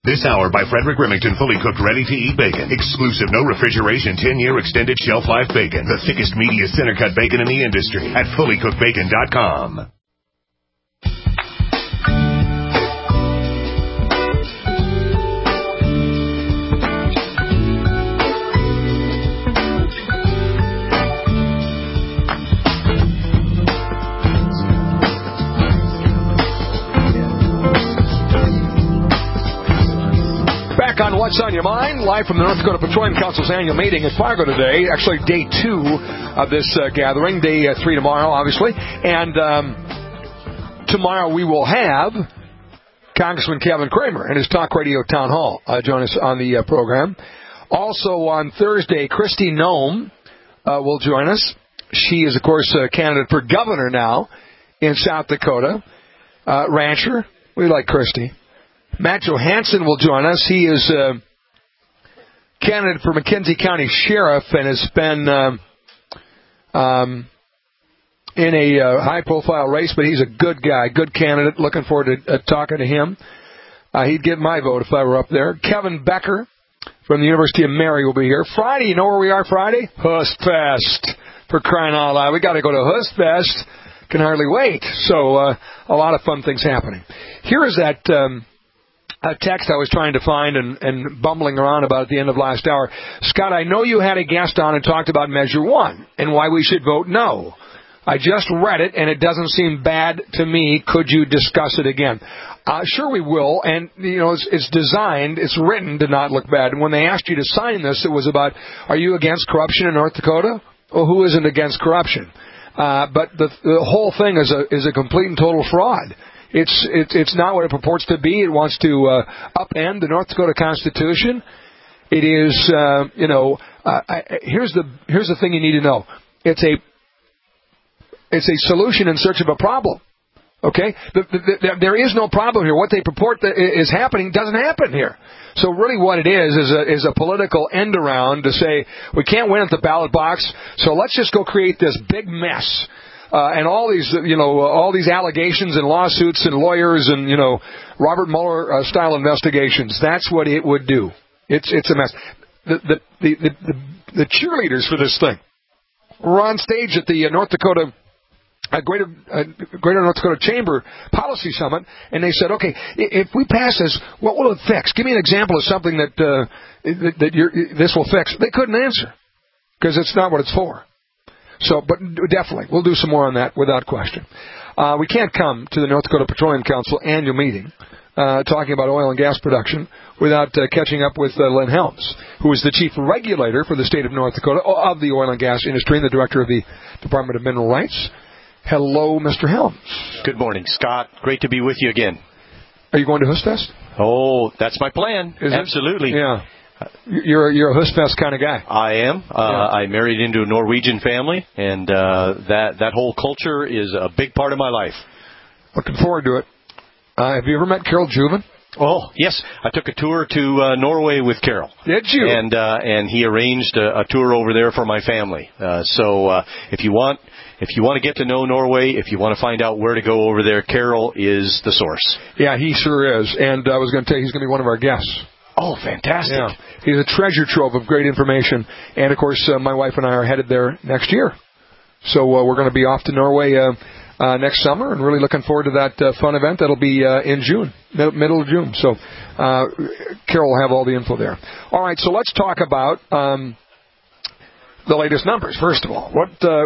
This hour by Frederick Remington, fully cooked, ready-to-eat bacon. Exclusive, no refrigeration, 10-year extended shelf life bacon. The thickest, meatiest, center-cut bacon in the industry at fullycookedbacon.com. On What's on Your Mind, live from the North Dakota Petroleum Council's annual meeting at Fargo today. Actually, day 2 of this gathering. Day 3 tomorrow, obviously. And tomorrow we will have Congressman Kevin Cramer and his Talk Radio Town Hall join us on the program. Also on Thursday, Kristi Noem will join us. She is, of course, a candidate for governor now in South Dakota. Rancher. We like Kristi. Matt Johansson will join us. He is a candidate for McKenzie County Sheriff and has been in a high-profile race, but he's a good guy, good candidate. Looking forward to talking to him. He'd get my vote if I were up there. Kevin Becker from the University of Mary will be here. Friday, you know where we are Friday? Hustfest. For crying out loud. We got to go to Hustfest. Can hardly wait. So a lot of fun things happening. Here is that... a text I was trying to find and bumbling around about at the end of last hour. Scott, I know you had a guest on and talked about Measure 1 and why we should vote no. I just read it, and it doesn't seem bad to me. Could you discuss it again? Sure we will, and, you know, it's designed, it's written to not look bad. And when they asked you to sign this, it was about, are you against corruption in North Dakota? Well, who isn't against corruption? But the whole thing is a complete and total fraud. It's not what it purports to be. It wants to upend the North Dakota Constitution. It is, here's the thing you need to know. It's a solution in search of a problem. Okay, there is no problem here. What they purport is happening doesn't happen here. So really, what it is a political end around to say we can't win at the ballot box. So let's just go create this big mess. And all these allegations and lawsuits and lawyers and, Robert Mueller style investigations. That's what it would do. It's a mess. The cheerleaders for this thing were on stage at the North Dakota Greater North Dakota Chamber Policy Summit, and they said, okay, if we pass this, what will it fix? Give me an example of something that this will fix. They couldn't answer because it's not what it's for. So, but definitely, we'll do some more on that without question. We can't come to the North Dakota Petroleum Council annual meeting talking about oil and gas production without catching up with Lynn Helms, who is the chief regulator for the state of North Dakota of the oil and gas industry and the director of the Department of Mineral Rights. Hello, Mr. Helms. Good morning, Scott. Great to be with you again. Are you going to Hustfest? Oh, that's my plan. Is Absolutely. It? Yeah. You're a Hustfest kind of guy. I am. I married into a Norwegian family, and that whole culture is a big part of my life. Looking forward to it. Have you ever met Carol Juven? Oh, yes. I took a tour to Norway with Carol. Did you? And he arranged a tour over there for my family. So if you want to get to know Norway, if you want to find out where to go over there, Carol is the source. Yeah, he sure is. And I was going to tell you, he's going to be one of our guests. Oh, fantastic. Yeah. He's a treasure trove of great information. And, of course, my wife and I are headed there next year. So we're going to be off to Norway next summer and really looking forward to that fun event. That'll be in June, middle of June. So Carol will have all the info there. All right, so let's talk about the latest numbers, first of all.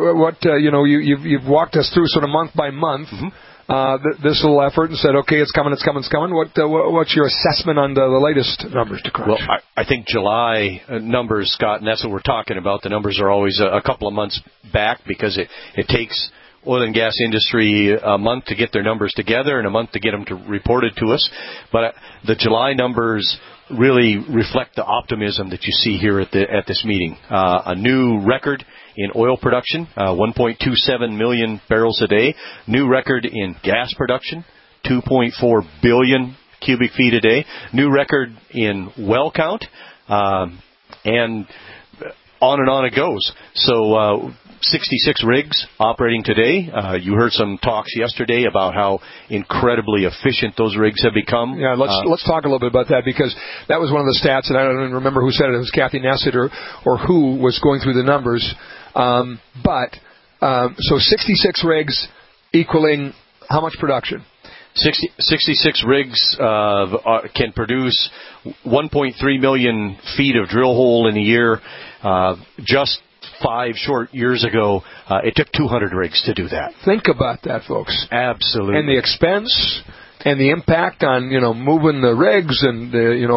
You've walked us through sort of month by month. Mm-hmm. This little effort and said, okay, it's coming. What's your assessment on the latest numbers to crunch? Well, I think July numbers, Scott, and that's what we're talking about. The numbers are always a couple of months back because it takes oil and gas industry a month to get their numbers together and a month to get them reported to us. But the July numbers really reflect the optimism that you see here at this meeting. A new record in oil production, 1.27 million barrels a day. New record in gas production, 2.4 billion cubic feet a day. New record in well count, and on it goes. So 66 rigs operating today. You heard some talks yesterday about how incredibly efficient those rigs have become. Yeah, let's talk a little bit about that, because that was one of the stats, and I don't even remember who said it. It was Kathy Nessett or who was going through the numbers. So 66 rigs equaling how much production? 66 rigs can produce 1.3 million feet of drill hole in a year. Just 5 short years ago, it took 200 rigs to do that. Think about that, folks. Absolutely. And the expense and the impact on, moving the rigs and,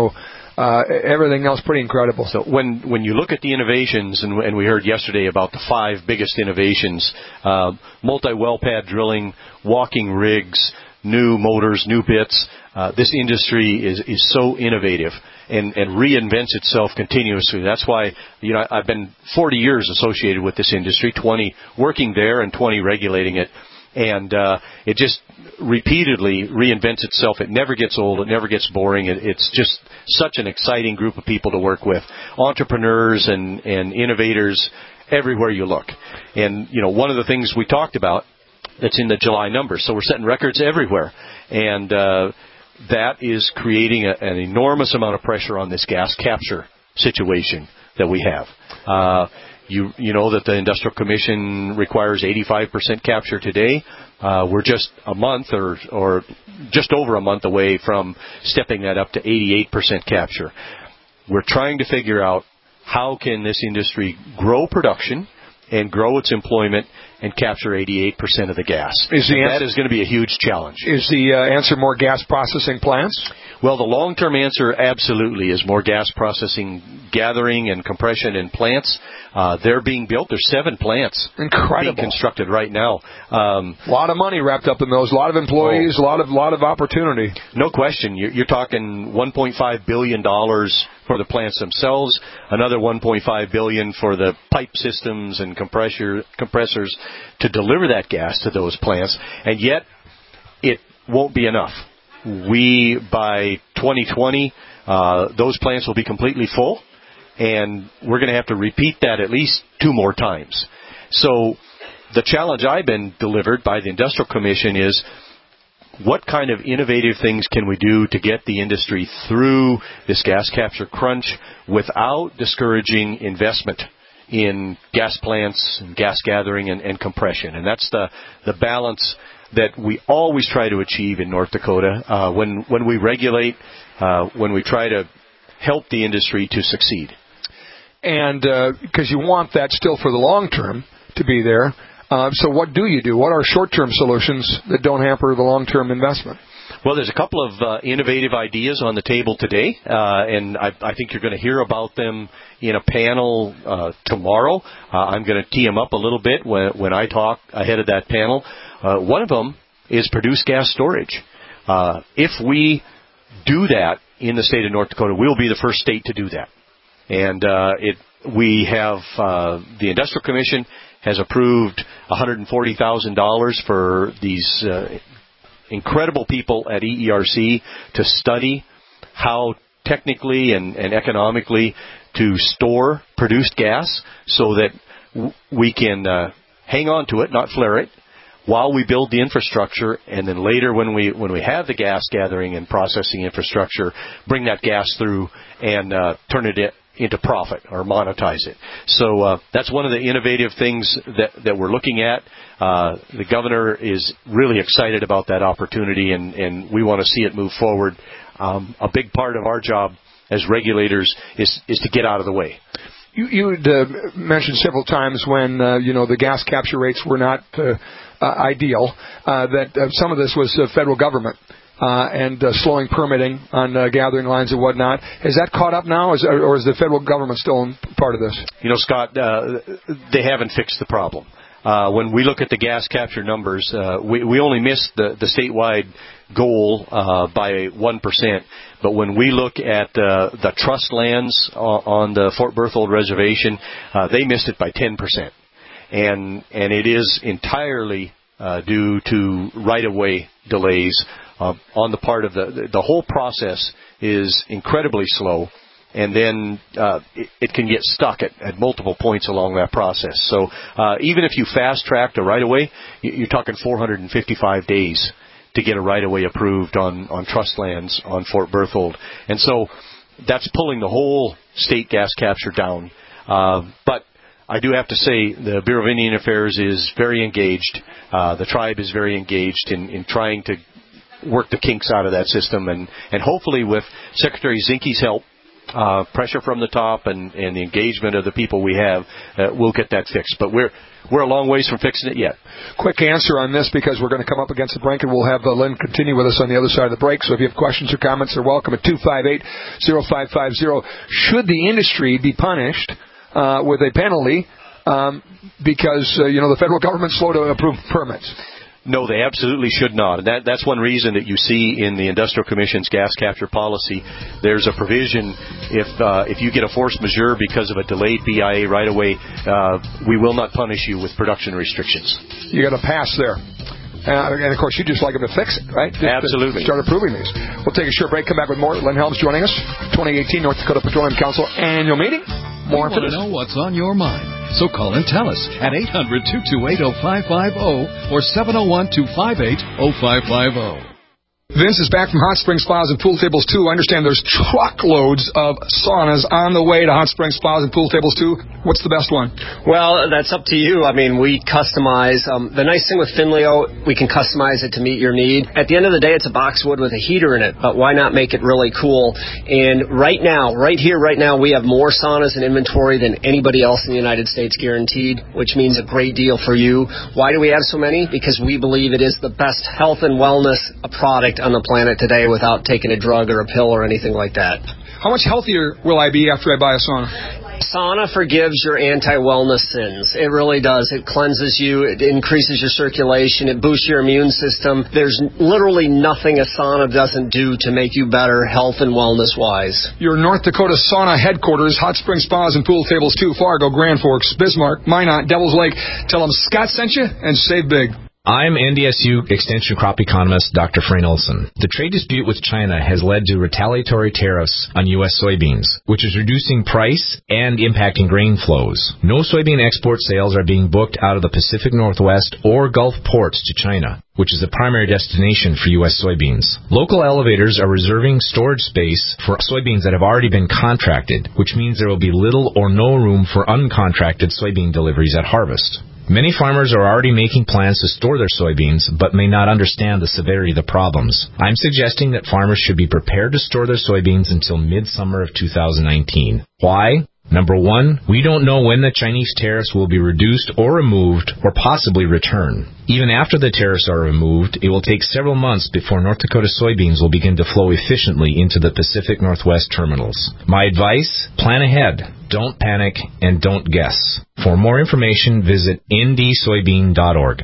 everything else, pretty incredible. So when you look at the innovations, and we heard yesterday about the 5 biggest innovations, multi-well pad drilling, walking rigs, new motors, new bits, this industry is so innovative and reinvents itself continuously. That's why, I've been 40 years associated with this industry, 20 working there and 20 regulating it. And it just repeatedly reinvents itself. It never gets old. It never gets boring. It's just such an exciting group of people to work with. Entrepreneurs and innovators everywhere you look. And, one of the things we talked about that's in the July numbers. So we're setting records everywhere. And that is creating an enormous amount of pressure on this gas capture situation that we have. You know that the Industrial Commission requires 85% capture today. We're just a month or just over a month away from stepping that up to 88% capture. We're trying to figure out how can this industry grow production and grow its employment and capture 88% of the gas. That is going to be a huge challenge. Is the answer more gas processing plants? Well, the long-term answer absolutely is more gas processing, gathering, and compression in plants. They're being built. There's 7 plants being constructed right now. A lot of money wrapped up in those. A lot of employees. A lot of opportunity. No question. You're talking $1.5 billion for the plants themselves. Another $1.5 billion for the pipe systems and compressors to deliver that gas to those plants. And yet, it won't be enough. By 2020, those plants will be completely full, and we're going to have to repeat that at least 2 more times. So the challenge I've been delivered by the Industrial Commission is, what kind of innovative things can we do to get the industry through this gas capture crunch without discouraging investment in gas plants, and gas gathering, and compression? And that's the balance that we always try to achieve in North Dakota when we regulate, when we try to help the industry to succeed. And because you want that still for the long term to be there. So what do you do? What are short-term solutions that don't hamper the long-term investment? Well, there's a couple of innovative ideas on the table today, and I think you're going to hear about them in a panel tomorrow. I'm going to tee them up a little bit when I talk ahead of that panel. One of them is produced gas storage. If we do that in the state of North Dakota, we'll be the first state to do that. And we have the Industrial Commission has approved $140,000 for these incredible people at EERC to study how technically and economically to store produced gas so that we can hang on to it, not flare it, while we build the infrastructure, and then later when we have the gas gathering and processing infrastructure, bring that gas through and turn it into profit or monetize it. So that's one of the innovative things that we're looking at. The governor is really excited about that opportunity, and we want to see it move forward. A big part of our job as regulators is to get out of the way. You mentioned several times when the gas capture rates were not ideal, that some of this was federal government and slowing permitting on gathering lines and whatnot. Has that caught up now, or is the federal government still part of this? Scott, they haven't fixed the problem. When we look at the gas capture numbers, we only missed the statewide goal by 1%. But when we look at the trust lands on the Fort Berthold Reservation, they missed it by 10%. And it is entirely due to right-of-way delays on the part of the whole process is incredibly slow. and then it can get stuck at multiple points along that process. So even if you fast-tracked a right-of-way, you're talking 455 days to get a right-of-way approved on trust lands on Fort Berthold. And so that's pulling the whole state gas capture down. But I do have to say the Bureau of Indian Affairs is very engaged. The tribe is very engaged in trying to work the kinks out of that system. And hopefully with Secretary Zinke's help, pressure from the top and the engagement of the people we have, we'll get that fixed. But we're a long ways from fixing it yet. Quick answer on this, because we're going to come up against the break, and we'll have Lynn continue with us on the other side of the break. So if you have questions or comments, they're welcome at 258-0550. Should the industry be punished with a penalty because the federal government's slow to approve permits? No, they absolutely should not. And that's one reason that you see in the Industrial Commission's gas capture policy, there's a provision if you get a force majeure because of a delayed BIA right away, we will not punish you with production restrictions. You got to pass there. And, of course, you just like them to fix it, right? Absolutely. Start approving these. We'll take a short break, come back with more. Lynn Helms joining us. 2018 North Dakota Petroleum Council annual meeting. More after this. We want to know what's on your mind. So call and tell us at 800-228-0550 or 701-258-0550. Vince is back from Hot Springs Spas and Pool Tables 2. I understand there's truckloads of saunas on the way to Hot Springs Spas and Pool Tables 2. What's the best one? Well, that's up to you. I mean, we customize. The nice thing with Finleo, we can customize it to meet your need. At the end of the day, it's a boxwood with a heater in it, but why not make it really cool? And right now, we have more saunas in inventory than anybody else in the United States guaranteed, which means a great deal for you. Why do we have so many? Because we believe it is the best health and wellness product on the planet today without taking a drug or a pill or anything like that. How much healthier will I be after I buy a sauna? Sauna forgives your anti-wellness sins. It really does. It cleanses you. It increases your circulation. It boosts your immune system. There's literally nothing a sauna doesn't do to make you better health and wellness-wise. Your North Dakota sauna headquarters, Hot Springs Spas and Pool Tables 2, Fargo, Grand Forks, Bismarck, Minot, Devil's Lake. Tell them Scott sent you and save big. I'm NDSU Extension crop economist Dr. Frayne Olson. The trade dispute with China has led to retaliatory tariffs on U.S. soybeans, which is reducing price and impacting grain flows. No soybean export sales are being booked out of the Pacific Northwest or Gulf ports to China, which is the primary destination for U.S. soybeans. Local elevators are reserving storage space for soybeans that have already been contracted, which means there will be little or no room for uncontracted soybean deliveries at harvest. Many farmers are already making plans to store their soybeans, but may not understand the severity of the problems. I'm suggesting that farmers should be prepared to store their soybeans until midsummer of 2019. Why? Number one, we don't know when the Chinese tariffs will be reduced or removed or possibly return. Even after the tariffs are removed, it will take several months before North Dakota soybeans will begin to flow efficiently into the Pacific Northwest terminals. My advice? Plan ahead. Don't panic and don't guess. For more information, visit ndsoybean.org.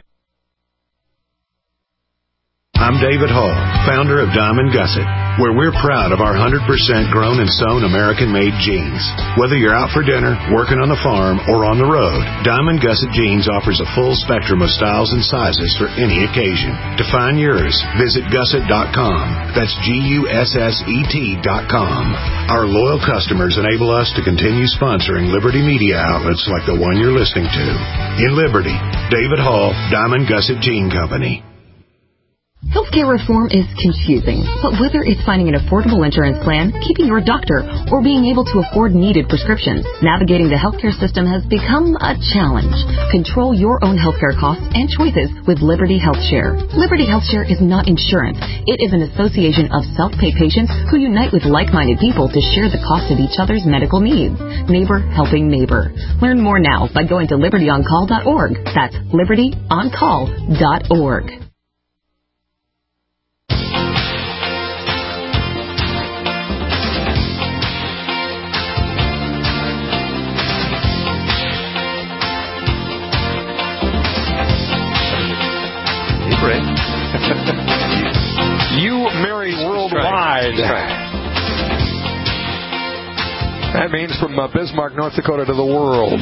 I'm David Hall, founder of Diamond Gusset, where we're proud of our 100% grown and sewn American-made jeans. Whether you're out for dinner, working on the farm, or on the road, Diamond Gusset Jeans offers a full spectrum of styles and sizes for any occasion. To find yours, visit gusset.com. That's GUSSET.com. Our loyal customers enable us to continue sponsoring Liberty media outlets like the one you're listening to. In Liberty, David Hall, Diamond Gusset Jean Company. Healthcare reform is confusing, but whether it's finding an affordable insurance plan, keeping your doctor, or being able to afford needed prescriptions, navigating the healthcare system has become a challenge. Control your own healthcare costs and choices with Liberty HealthShare. Liberty HealthShare is not insurance. It is an association of self-pay patients who unite with like-minded people to share the cost of each other's medical needs. Neighbor helping neighbor. Learn more now by going to libertyoncall.org. That's libertyoncall.org. You marry worldwide. That means from Bismarck, North Dakota to the world.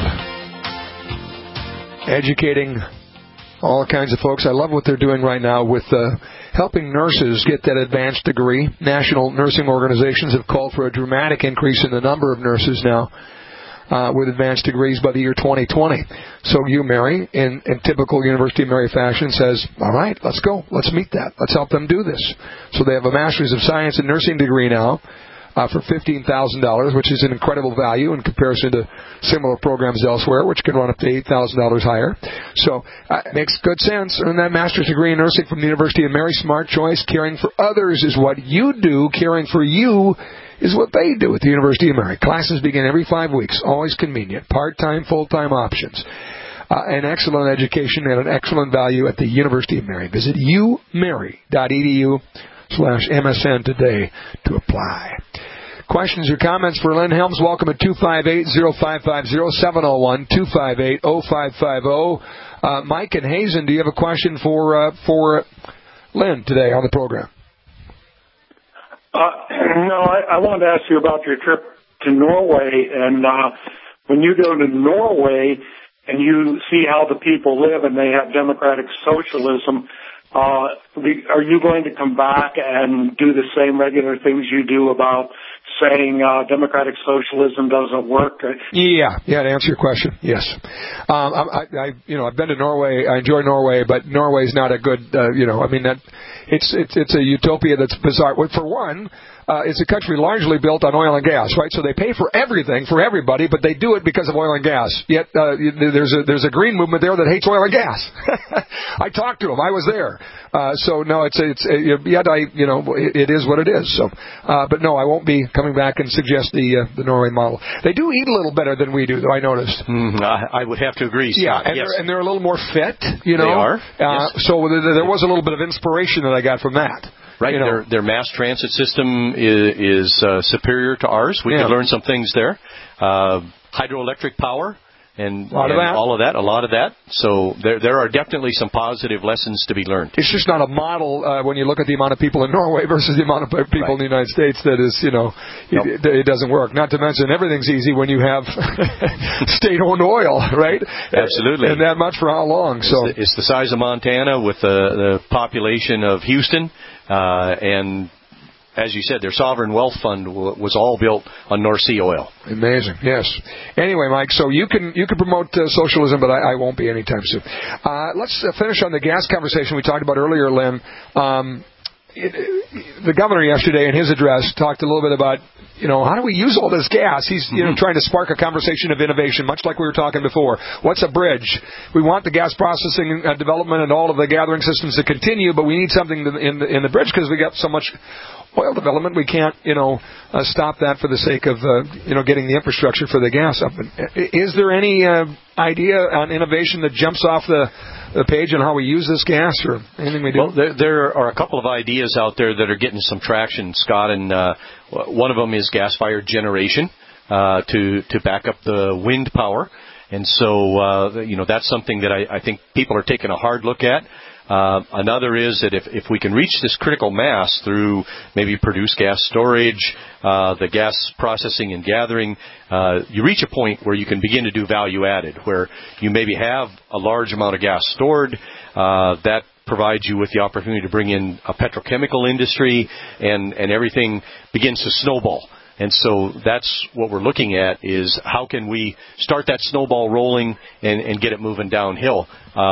Educating all kinds of folks. I love what they're doing right now with helping nurses get that advanced degree. National nursing organizations have called for a dramatic increase in the number of nurses now with advanced degrees by the year 2020. So UMary, in typical University of Mary fashion, says, all right, let's go. Let's meet that. Let's help them do this. So they have a Master's of Science in Nursing degree now for $15,000, which is an incredible value in comparison to similar programs elsewhere, which can run up to $8,000 higher. So it makes good sense. Earn that Master's degree in Nursing from the University of Mary. Smart choice. Caring for others is what you do. Caring for you is what they do at the University of Mary. Classes begin every 5 weeks. Always convenient. Part-time, full-time options. An excellent education and an excellent value at the University of Mary. Visit umary.edu/MSN today to apply. Questions or comments for Lynn Helms? Welcome at 258-0550-701-258-0550. Mike and Hazen, do you have a question for Lynn today on the program? No, I wanted to ask you about your trip to Norway. And when you go to Norway and you see how the people live and they have democratic socialism, are you going to come back and do the same regular things you do about saying democratic socialism doesn't work? Yeah. To answer your question, yes. I've been to Norway. I enjoy Norway, but Norway's not a good. It's a utopia that's bizarre. For one, it's a country largely built on oil and gas, right? So they pay for everything for everybody, but they do it because of oil and gas. Yet there's a green movement there that hates oil and gas. I talked to them. I was there. So no, it is what it is. So, but no, I won't be coming back and suggest the Norway model. They do eat a little better than we do, though. I noticed. I would have to agree, Scott. Yeah, and they're a little more fit. They are. Yes. So there was a little bit of inspiration that I got from that. Right, their mass transit system is superior to ours. We could learn some things there. Hydroelectric power and all of that, a lot of that. So there are definitely some positive lessons to be learned. It's just not a model when you look at the amount of people in Norway versus the amount of people in the United States that is, it doesn't work. Not to mention everything's easy when you have state-owned oil, right? Absolutely. And that much for how long? It's the size of Montana with the population of Houston. And as you said, their sovereign wealth fund was all built on North Sea oil. Amazing, yes. Anyway, Mike, so you can promote socialism, but I won't be anytime soon. Let's finish on the gas conversation we talked about earlier, Lynn. The governor yesterday in his address talked a little bit about, how do we use all this gas? He's, trying to spark a conversation of innovation, much like we were talking before. What's a bridge? We want the gas processing development and all of the gathering systems to continue, but we need something in the bridge because we got so much oil development. We can't, stop that for the sake of, getting the infrastructure for the gas up. Is there any idea on innovation that jumps off the page on how we use this gas or anything we do? Well, there are a couple of ideas out there that are getting some traction, Scott, and one of them is gas-fired generation to back up the wind power. And so, that's something that I think people are taking a hard look at. Another is that if we can reach this critical mass through maybe produced gas storage, the gas processing and gathering, you reach a point where you can begin to do value added, where you maybe have a large amount of gas stored, that provides you with the opportunity to bring in a petrochemical industry, and everything begins to snowball. And so that's what we're looking at, is how can we start that snowball rolling and get it moving downhill.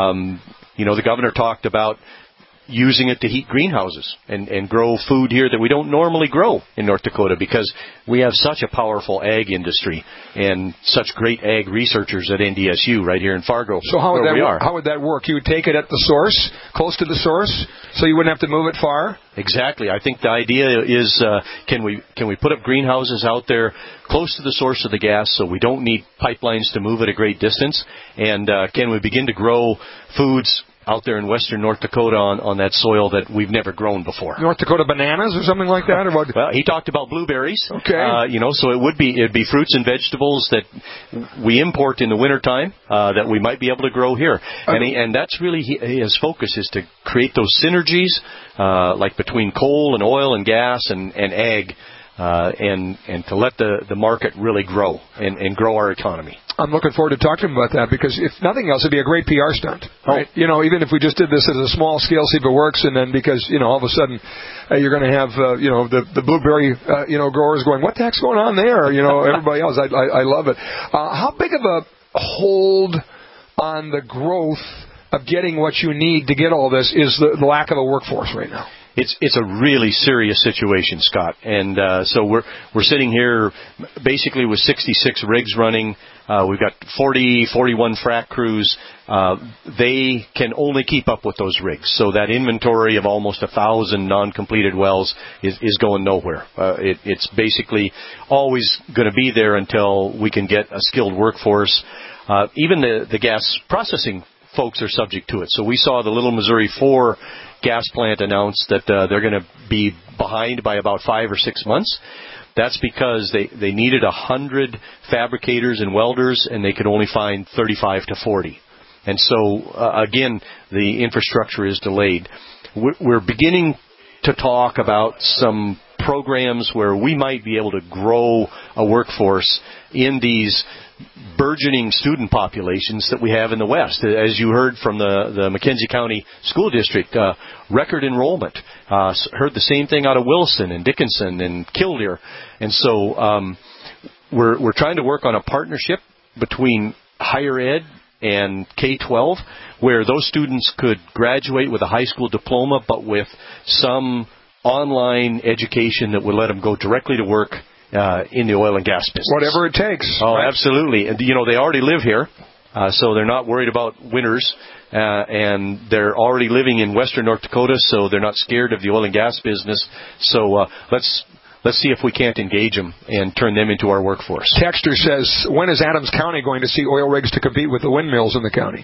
The governor talked about using it to heat greenhouses and grow food here that we don't normally grow in North Dakota, because we have such a powerful ag industry and such great ag researchers at NDSU right here in Fargo. So how would that work? You would take it at the source, close to the source, so you wouldn't have to move it far? Exactly. I think the idea is can we put up greenhouses out there close to the source of the gas so we don't need pipelines to move at a great distance, and can we begin to grow foods out there in western North Dakota on that soil that we've never grown before. North Dakota bananas or something like that? Or what? Well, he talked about blueberries. Okay. So it'd be fruits and vegetables that we import in the wintertime that we might be able to grow here. And that's really his focus, is to create those synergies like between coal and oil and gas and ag and to let the market really grow and grow our economy. I'm looking forward to talking about that because if nothing else, it'd be a great PR stunt, right? Oh. Even if we just did this at a small scale, see if it works, and then because all of a sudden you're going to have the blueberry growers going, what the heck's going on there? Everybody else, I love it. How big of a hold on the growth of getting what you need to get all this is the lack of a workforce right now? It's a really serious situation, Scott, and so we're sitting here basically with 66 rigs running. We've got 41 frac crews. They can only keep up with those rigs, so that inventory of almost 1,000 non-completed wells is going nowhere. It's basically always going to be there until we can get a skilled workforce. Even the gas processing folks are subject to it. So we saw the Little Missouri 4 gas plant announce that they're going to be behind by about 5 or 6 months. That's because they needed 100 fabricators and welders, and they could only find 35 to 40. And so, again, the infrastructure is delayed. We're beginning to talk about some programs where we might be able to grow a workforce in these burgeoning student populations that we have in the West. As you heard from the McKenzie County School District, record enrollment. Heard the same thing out of Wilson and Dickinson and Killdeer. And so we're trying to work on a partnership between higher ed and K-12 where those students could graduate with a high school diploma but with some online education that would let them go directly to work in the oil and gas business. Whatever it takes. Oh, right? Absolutely. And, they already live here, so they're not worried about winters, and they're already living in western North Dakota, so they're not scared of the oil and gas business. So let's see if we can't engage them and turn them into our workforce. Texter says, when is Adams County going to see oil rigs to compete with the windmills in the county?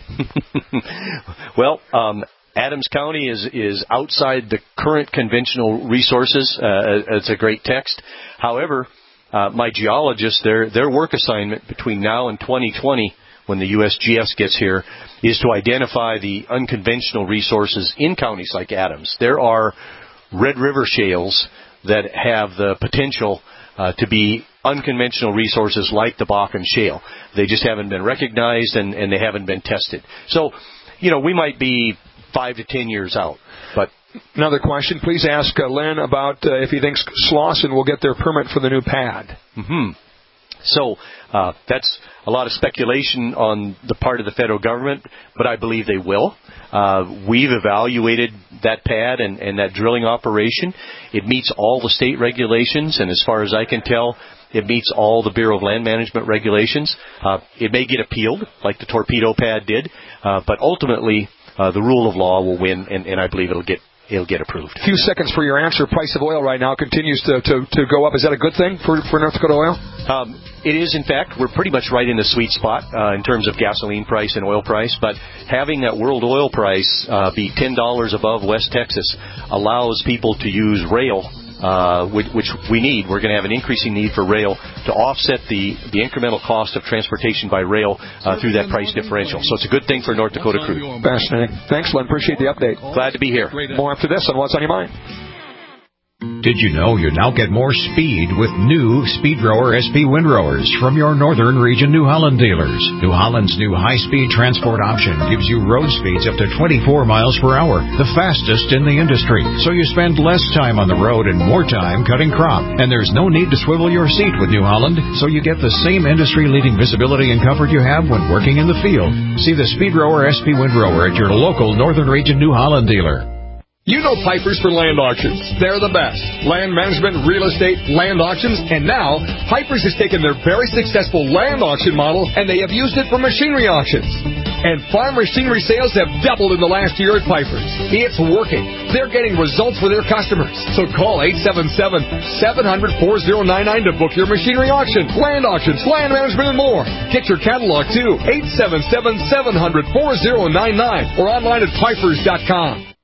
Well, Adams County is outside the current conventional resources. It's a great text. However, my geologists, their work assignment between now and 2020, when the USGS gets here, is to identify the unconventional resources in counties like Adams. There are Red River shales that have the potential to be unconventional resources like the Bakken Shale. They just haven't been recognized and they haven't been tested. So, we might be 5 to 10 years out. But another question, please ask Len about if he thinks Slauson will get their permit for the new pad. Mm-hmm. So that's a lot of speculation on the part of the federal government, but I believe they will. We've evaluated that pad and that drilling operation. It meets all the state regulations, and as far as I can tell, it meets all the Bureau of Land Management regulations. It may get appealed, like the Torpedo pad did, but ultimately the rule of law will win, and I believe it'll get approved. A few seconds for your answer. Price of oil right now continues to go up. Is that a good thing for North Dakota oil? It is, in fact. We're pretty much right in the sweet spot in terms of gasoline price and oil price, but having that world oil price be $10 above West Texas allows people to use rail, which we need. We're going to have an increasing need for rail to offset the incremental cost of transportation by rail through that price differential. So it's a good thing for North Dakota crude. Fascinating. Thanks, Len. Appreciate the update. Glad to be here. More after this on What's on Your Mind. Did you know you now get more speed with new Speedrower SP windrowers from your Northern Region New Holland dealers? New Holland's new high-speed transport option gives you road speeds up to 24 miles per hour, the fastest in the industry. So you spend less time on the road and more time cutting crop. And there's no need to swivel your seat with New Holland, so you get the same industry-leading visibility and comfort you have when working in the field. See the Speedrower SP windrower at your local Northern Region New Holland dealer. You know Pipers for Land Auctions. They're the best. Land management, real estate, land auctions, and now Pipers has taken their very successful land auction model and they have used it for machinery auctions. And farm machinery sales have doubled in the last year at Pipers. It's working. They're getting results for their customers. So call 877-700-4099 to book your machinery auction, land auctions, land management, and more. Get your catalog too. 877-700-4099 or online at pipers.com.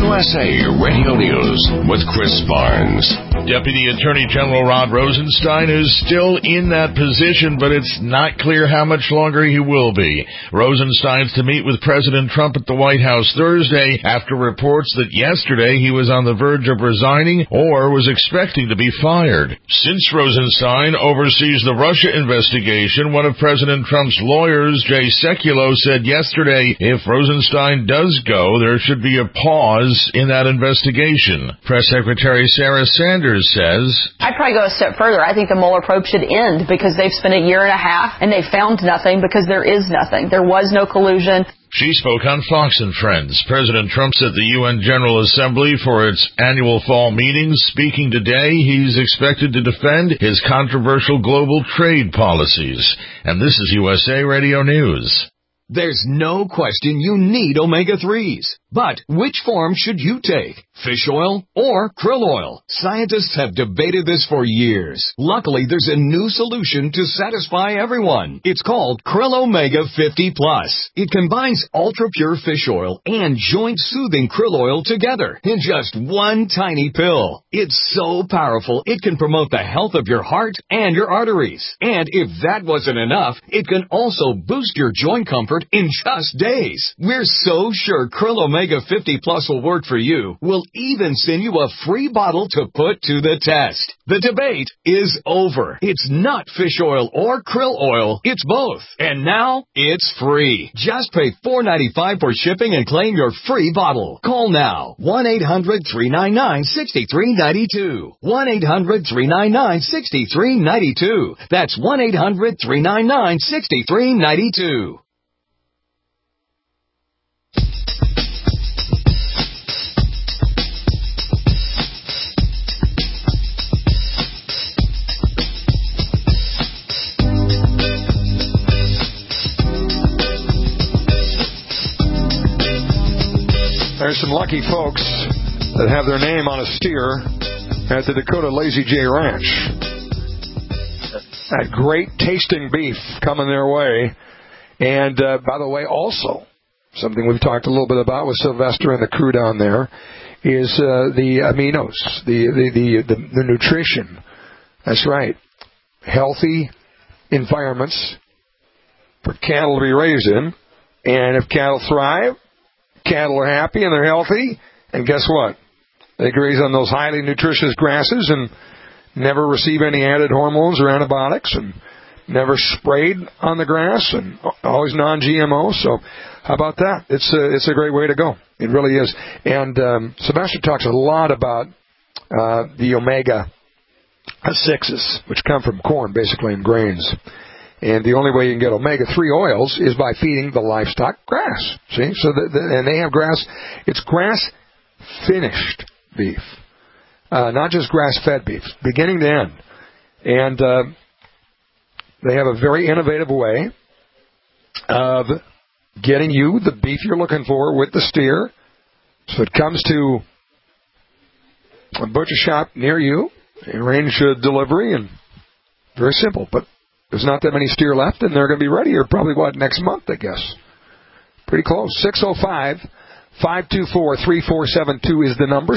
USA Radio News with Chris Barnes. Deputy Attorney General Rod Rosenstein is still in that position, but it's not clear how much longer he will be. Rosenstein's to meet with President Trump at the White House Thursday after reports that yesterday he was on the verge of resigning or was expecting to be fired. Since Rosenstein oversees the Russia investigation, one of President Trump's lawyers, Jay Sekulow, said yesterday if Rosenstein does go, there should be a pause in that investigation. Press Secretary Sarah Sanders says, I'd probably go a step further. I think the Mueller probe should end because they've spent a year and a half and they found nothing because there is nothing. There was no collusion. She spoke on Fox and Friends. President Trump's at the UN General Assembly for its annual fall meetings. Speaking today, he's expected to defend his controversial global trade policies. And this is USA Radio News. There's no question you need omega-3s. But which form should you take? Fish oil or krill oil? Scientists have debated this for years. Luckily, there's a new solution to satisfy everyone. It's called Krill Omega 50 Plus. It combines ultra-pure fish oil and joint-soothing krill oil together in just one tiny pill. It's so powerful, it can promote the health of your heart and your arteries. And if that wasn't enough, it can also boost your joint comfort in just days. We're so sure Krill Omega 50 Plus will work for you. We'll even send you a free bottle to put to the test. The debate is over. It's not fish oil or krill oil. It's both. And now it's free. Just pay $4.95 for shipping and claim your free bottle. Call now. 1-800-399-6392. 1-800-399-6392. That's 1-800-399-6392. There's some lucky folks that have their name on a steer at the Dakota Lazy J Ranch. That great tasting beef coming their way. And, by the way, also, something we've talked a little bit about with Sylvester and the crew down there is the aminos, the nutrition. That's right. Healthy environments for cattle to be raised in. And if cattle thrive, cattle are happy and they're healthy, and guess what? They graze on those highly nutritious grasses and never receive any added hormones or antibiotics and never sprayed on the grass and always non-GMO. So how about that? It's a great way to go. It really is. And Sebastian talks a lot about the omega-6s, which come from corn, basically, and grains. And the only way you can get omega-3 oils is by feeding the livestock grass. See? So and they have grass. It's grass-finished beef, not just grass-fed beef, beginning to end. And they have a very innovative way of getting you the beef you're looking for with the steer. So it comes to a butcher shop near you, arrange delivery, and very simple, but there's not that many steer left, and they're going to be ready here probably, next month, I guess. Pretty close. 605-524-3472 is the number.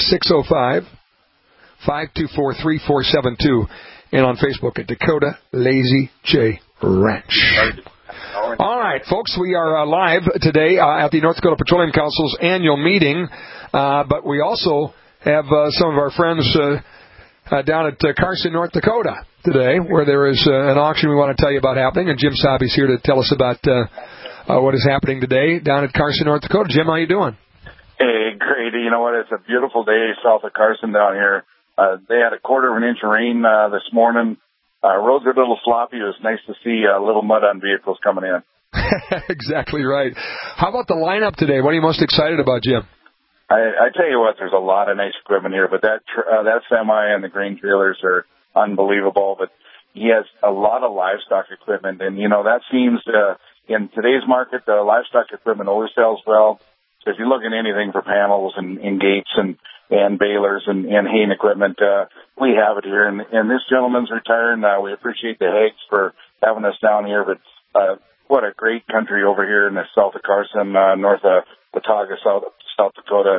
605-524-3472. And on Facebook at Dakota Lazy J Ranch. All right, folks, we are live today at the North Dakota Petroleum Council's annual meeting, but we also have some of our friends down at Carson, North Dakota today, where there is an auction we want to tell you about happening, and Jim Sabi's here to tell us about what is happening today down at Carson, North Dakota. Jim, how you doing? Hey, great. You know what? It's a beautiful day south of Carson down here. They had a quarter of an inch of rain this morning. Roads are a little sloppy. It was nice to see a little mud on vehicles coming in. Exactly right. How about the lineup today? What are you most excited about, Jim? I tell you what, there's a lot of nice equipment here, but that semi and the grain trailers are unbelievable. But he has a lot of livestock equipment, and that seems in today's market, the livestock equipment always sells well. So if you're looking at anything for panels and gates and balers and haying equipment, we have it here. And this gentleman's retiring. We appreciate the Hags for having us down here, but what a great country over here in the south of Carson, north of Watauga, South Dakota. And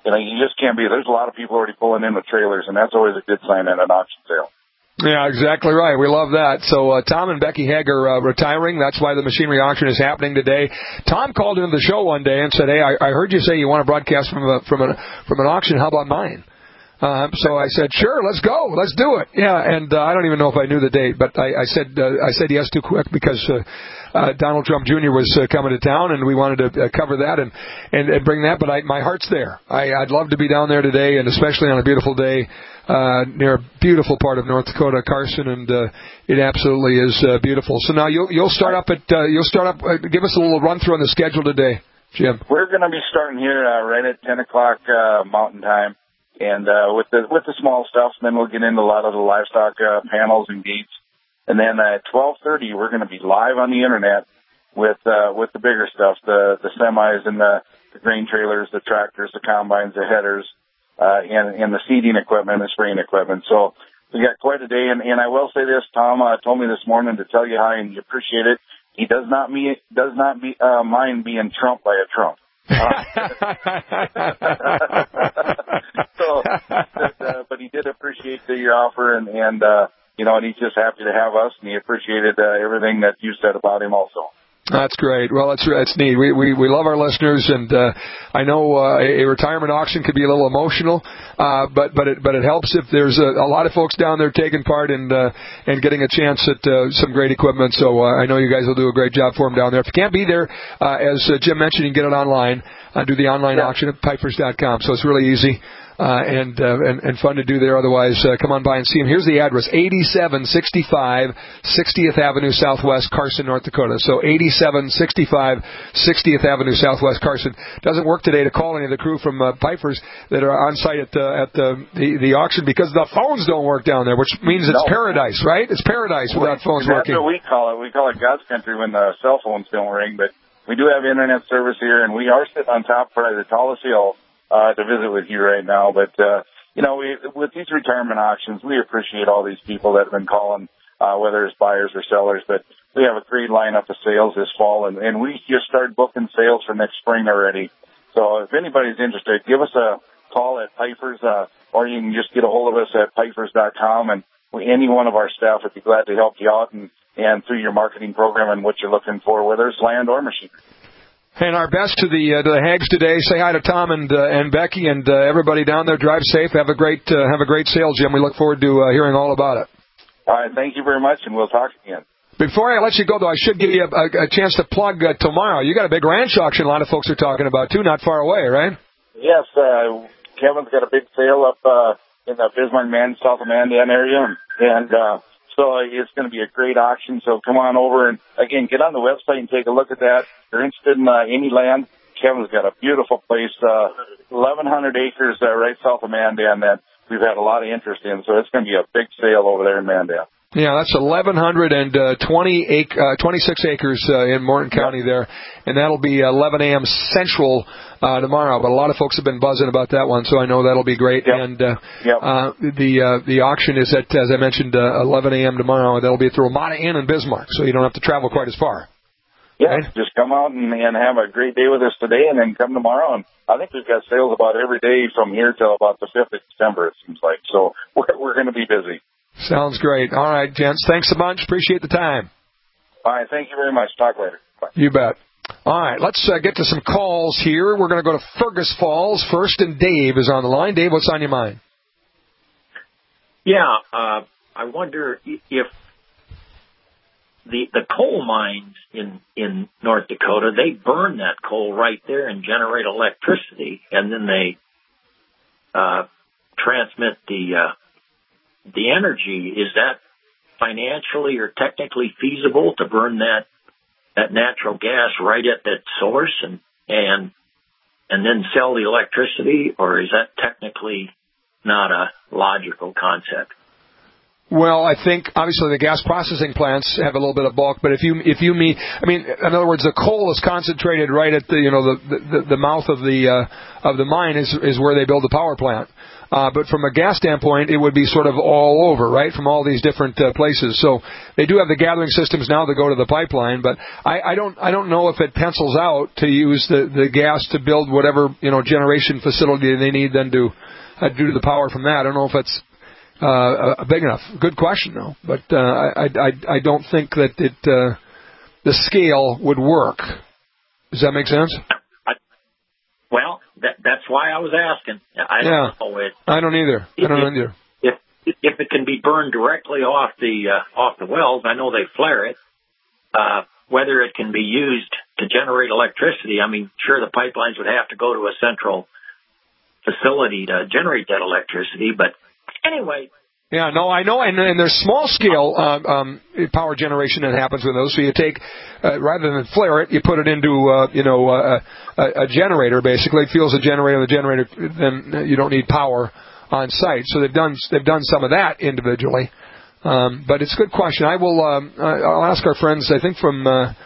you just can't be. There's a lot of people already pulling in with trailers, and that's always a good sign at an auction sale. Yeah, exactly right. We love that. So Tom and Becky Haig are retiring. That's why the machinery auction is happening today. Tom called into the show one day and said, "Hey, I heard you say you want to broadcast from an auction. How about mine?" So I said, "Sure, let's go. Let's do it." Yeah, and I don't even know if I knew the date, but I said yes too quick because Donald Trump Jr. was coming to town, and we wanted to cover that and bring that. But my heart's there. I'd love to be down there today, and especially on a beautiful day near a beautiful part of North Dakota, Carson, and it absolutely is beautiful. So now you'll start up. Give us a little run through on the schedule today, Jim. We're going to be starting here right at 10 o'clock Mountain Time. And with the small stuff, then we'll get into a lot of the livestock panels and gates. And then at 12:30, we're going to be live on the internet with the bigger stuff, the semis and the grain trailers, the tractors, the combines, the headers, and the seeding equipment, the spraying equipment. So we got quite a day. And I will say this: Tom told me this morning to tell you how he appreciate it. He does not mind being trumped by a Trump. But he did appreciate your offer, and he's just happy to have us, and he appreciated everything that you said about him also. That's great. Well, that's neat. We love our listeners, and I know a retirement auction could be a little emotional, but it helps if there's a lot of folks down there taking part and getting a chance at some great equipment. So I know you guys will do a great job for them down there. If you can't be there, as Jim mentioned, you can get it online. Do the online auction at Pipers.com. So it's really easy. And fun to do there. Otherwise, come on by and see him. Here's the address: 8765 60th Avenue Southwest, Carson, North Dakota. So 8765 60th Avenue Southwest, Carson. Doesn't work today to call any of the crew from Pipers that are on site at the auction because the phones don't work down there, which means it's paradise, right? It's paradise without phones working. That's what we call it. We call it God's country when the cell phones don't ring. But we do have internet service here, and we are sitting on top of the tallest hill to visit with you right now. But, with these retirement auctions, we appreciate all these people that have been calling, whether it's buyers or sellers. But we have a great lineup of sales this fall, and we just started booking sales for next spring already. So if anybody's interested, give us a call at Pipers, or you can just get a hold of us at Pipers.com, and any one of our staff would be glad to help you out and through your marketing program and what you're looking for, whether it's land or machinery. And our best to the Hags today. Say hi to Tom and Becky and everybody down there. Drive safe. Have a great sale, Jim. We look forward to hearing all about it. All right. Thank you very much, and we'll talk again. Before I let you go, though, I should give you a chance to plug tomorrow. You got a big ranch auction a lot of folks are talking about, too, not far away, right? Yes. Kevin's got a big sale up in the Bismarck, South of Mandan area, and so it's going to be a great auction. So come on over and, again, get on the website and take a look at that. If you're interested in any land, Kevin's got a beautiful place, 1,100 acres right south of Mandan that we've had a lot of interest in. So it's going to be a big sale over there in Mandan. Yeah, that's 1,126 acres in Morton County there, and that'll be 11 a.m. Central tomorrow. But a lot of folks have been buzzing about that one, so I know that'll be great. Yep. And the auction is at, as I mentioned, 11 a.m. tomorrow. That'll be at the Ramada Inn in Bismarck, so you don't have to travel quite as far. Yeah, right? Just come out and have a great day with us today, and then come tomorrow. And I think we've got sales about every day from here till about the 5th of December, it seems like. So we're going to be busy. Sounds great. All right, gents. Thanks a bunch. Appreciate the time. All right. Thank you very much. Talk later. Bye. You bet. All right. Let's get to some calls here. We're going to go to Fergus Falls first, and Dave is on the line. Dave, what's on your mind? Yeah. I wonder if the coal mines in North Dakota, they burn that coal right there and generate electricity, and then they transmit the energy. Is that financially or technically feasible to burn that natural gas right at that source and then sell the electricity, or is that technically not a logical concept? Well, I think obviously the gas processing plants have a little bit of bulk, but if you mean, in other words, the coal is concentrated right at the mouth of the mine is where they build the power plant. But from a gas standpoint, it would be sort of all over, right, from all these different places. So they do have the gathering systems now that go to the pipeline, but I don't know if it pencils out to use the gas to build whatever generation facility they need then to due to the power from that. I don't know if it's big enough. Good question, though. But I don't think that the scale would work. Does that make sense? Well, that's why I was asking. I don't know. I don't either. If it can be burned directly off the wells, I know they flare it. Whether it can be used to generate electricity, I mean, sure, the pipelines would have to go to a central facility to generate that electricity, but anyway. Yeah, no, I know, and there's small scale power generation that happens with those. So you take rather than flare it, you put it into a generator. Basically, it fuels a generator. The generator, then you don't need power on site. So they've done some of that individually. But it's a good question. I'll ask our friends. I think from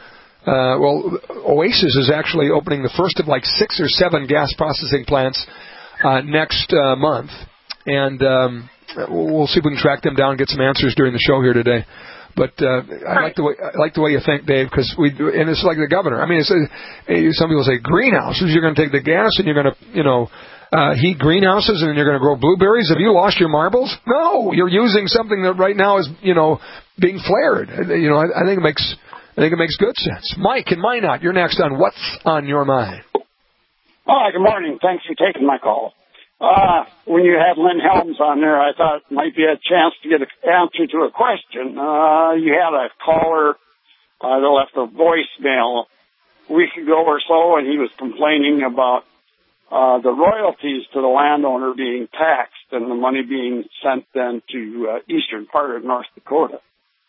Oasis is actually opening the first of like 6 or 7 gas processing plants next month, and we'll see if we can track them down and get some answers during the show here today. But I like the way you think, Dave, because and it's like the governor. I mean, some people say greenhouses. You're going to take the gas and you're going to heat greenhouses and then you're going to grow blueberries. Have you lost your marbles? No, you're using something that right now is being flared. I think it makes good sense. Mike in Minot, you're next on What's on Your Mind. Hi, good morning. Thanks for taking my call. When you had Lynn Helms on there, I thought it might be a chance to get an answer to a question. You had a caller that left a voicemail a week ago or so, and he was complaining about the royalties to the landowner being taxed and the money being sent then to eastern part of North Dakota.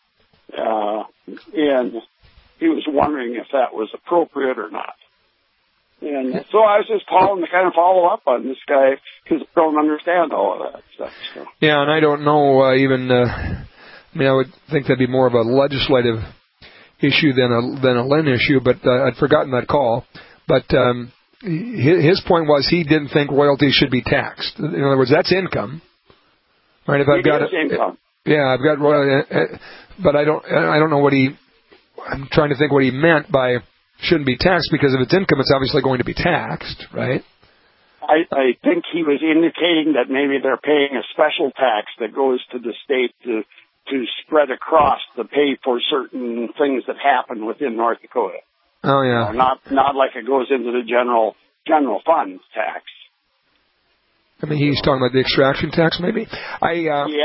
And he was wondering if that was appropriate or not. And so I was just calling to kind of follow up on this guy because I don't understand all of that stuff. So. Yeah, and I don't know I would think that'd be more of a legislative issue than a Lynn issue, but I'd forgotten that call. But his point was he didn't think royalties should be taxed. In other words, that's income, right? If I've got income. Yeah, I've got royalties, but I don't know what I'm trying to think what he meant by shouldn't be taxed, because if it's income, it's obviously going to be taxed, right? I think he was indicating that maybe they're paying a special tax that goes to the state to spread across to pay for certain things that happen within North Dakota. Oh yeah. Not like it goes into the general fund tax. I mean, he's talking about the extraction tax, maybe. I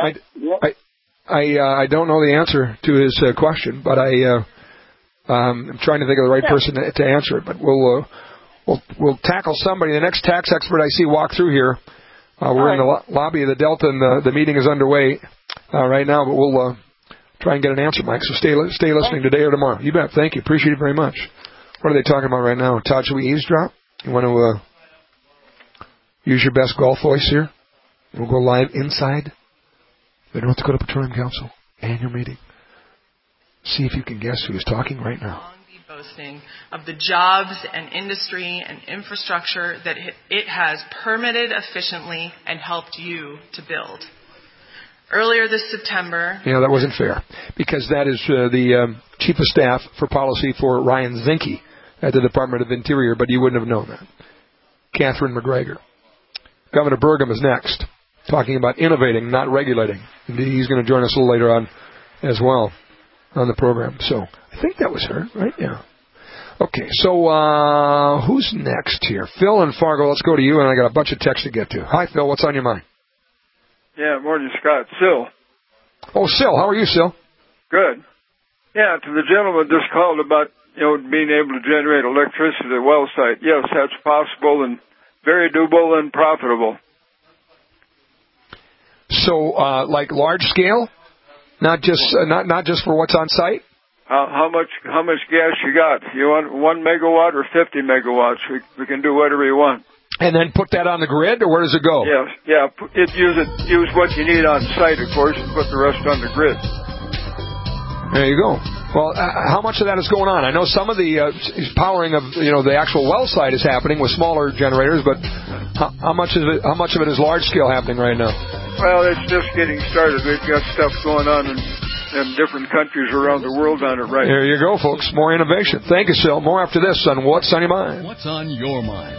don't know the answer to his question, but I'm trying to think of the right person to answer it, but we'll tackle somebody. The next tax expert I see walk through here, we're in the lobby of the Delta, and the meeting is underway right now, but we'll try and get an answer, Mike. So stay listening today or tomorrow. You bet. Thank you. Appreciate it very much. What are they talking about right now? Todd, should we eavesdrop? You want to use your best golf voice here? We'll go live inside the North Dakota Petroleum Council annual meeting. See if you can guess who is talking right now. Boasting of the jobs and industry and infrastructure that it has permitted efficiently and helped you to build. Earlier this September... Yeah, that wasn't fair, because that is the Chief of Staff for Policy for Ryan Zinke at the Department of Interior, but you wouldn't have known that. Catherine McGregor. Governor Burgum is next, talking about innovating, not regulating. Indeed, he's going to join us a little later on as well on the program. So I think that was her, right? Yeah. Okay, so who's next here? Phil in Fargo, let's go to you, and I got a bunch of texts to get to. Hi, Phil, what's on your mind? Yeah, morning, Scott. Sil. Oh, Sil, how are you, Sil? Good. Yeah, to the gentleman just called about, being able to generate electricity at a well site. Yes, that's possible and very doable and profitable. So, like large scale? Not just for what's on site? How much gas you got? You want 1 megawatt or 50 megawatts? We can do whatever you want. And then put that on the grid, or where does it go? Yeah. Use what you need on site, of course, and put the rest on the grid. There you go. Well, how much of that is going on? I know some of the powering of the actual well site is happening with smaller generators, but how much of it is large scale happening right now? Well, it's just getting started. They've got stuff going on in different countries around the world on it right now. There you go, folks. More innovation. Thank you, Sil. More after this on What's on Your Mind. What's on your mind?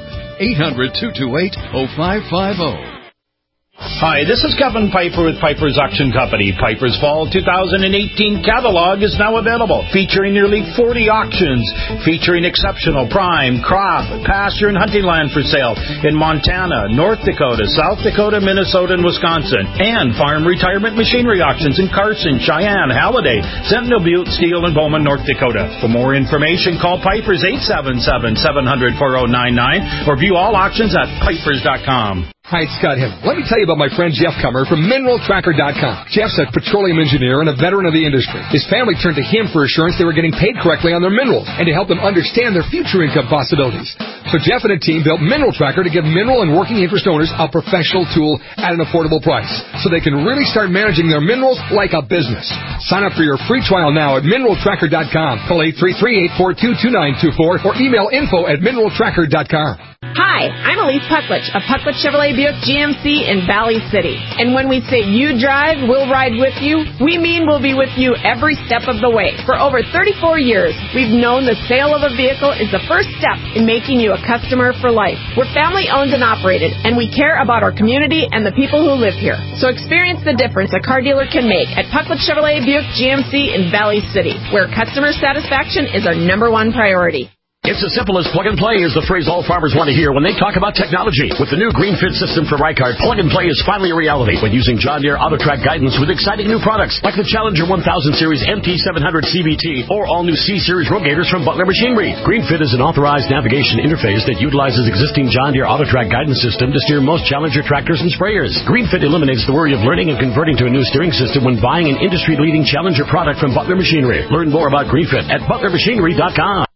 800-228-0550. Hi, this is Kevin Piper with Piper's Auction Company. Piper's Fall 2018 catalog is now available, featuring nearly 40 auctions, featuring exceptional prime, crop, pasture, and hunting land for sale in Montana, North Dakota, South Dakota, Minnesota, and Wisconsin, and farm retirement machinery auctions in Carson, Cheyenne, Halliday, Sentinel Butte, Steele, and Bowman, North Dakota. For more information, call Piper's 877-700-4099 or view all auctions at pipers.com. Hi, it's Scott Hill. Let me tell you about my friend Jeff Kummer from MineralTracker.com. Jeff's a petroleum engineer and a veteran of the industry. His family turned to him for assurance they were getting paid correctly on their minerals and to help them understand their future income possibilities. So Jeff and a team built Mineral Tracker to give mineral and working interest owners a professional tool at an affordable price so they can really start managing their minerals like a business. Sign up for your free trial now at MineralTracker.com. Call 833-842-2924 or email info@MineralTracker.com. Hi, I'm Elise Pucklich of Pucklich Chevrolet Buick GMC in Valley City. And when we say you drive, we'll ride with you, we mean we'll be with you every step of the way. For over 34 years, we've known the sale of a vehicle is the first step in making you a customer for life. We're family owned and operated, and we care about our community and the people who live here. So experience the difference a car dealer can make at Pucklich Chevrolet Buick GMC in Valley City, where customer satisfaction is our #1 priority. It's as simple as plug and play is the phrase all farmers want to hear when they talk about technology. With the new GreenFit system from Ricart, plug and play is finally a reality when using John Deere AutoTrack guidance with exciting new products like the Challenger 1000 Series MT700 CVT or all new C-Series rogators from Butler Machinery. GreenFit is an authorized navigation interface that utilizes existing John Deere AutoTrack guidance system to steer most Challenger tractors and sprayers. GreenFit eliminates the worry of learning and converting to a new steering system when buying an industry-leading Challenger product from Butler Machinery. Learn more about GreenFit at butlermachinery.com.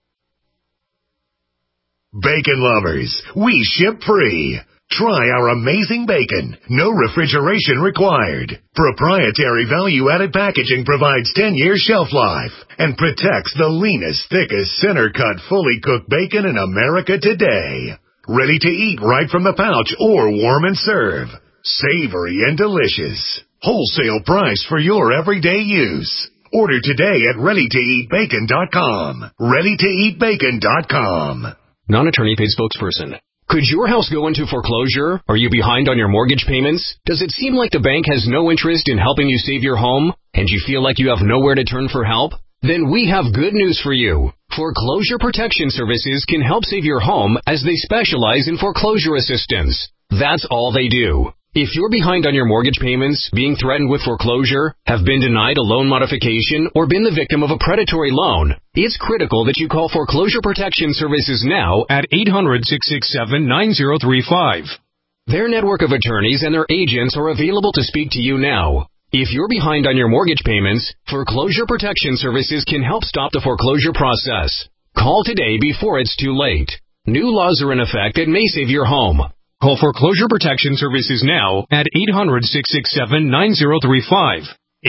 Bacon lovers, we ship free. Try our amazing bacon. No refrigeration required. Proprietary value-added packaging provides 10-year shelf life and protects the leanest, thickest, center-cut, fully cooked bacon in America today. Ready to eat right from the pouch or warm and serve. Savory and delicious. Wholesale price for your everyday use. Order today at ReadyToEatBacon.com. ReadyToEatBacon.com. Non-attorney paid spokesperson. Could your house go into foreclosure? Are you behind on your mortgage payments? Does it seem like the bank has no interest in helping you save your home? And you feel like you have nowhere to turn for help? Then we have good news for you. Foreclosure Protection Services can help save your home as they specialize in foreclosure assistance. That's all they do. If you're behind on your mortgage payments, being threatened with foreclosure, have been denied a loan modification, or been the victim of a predatory loan, it's critical that you call Foreclosure Protection Services now at 800-667-9035. Their network of attorneys and their agents are available to speak to you now. If you're behind on your mortgage payments, Foreclosure Protection Services can help stop the foreclosure process. Call today before it's too late. New laws are in effect that may save your home. Call Foreclosure Protection Services now at 800-667-9035.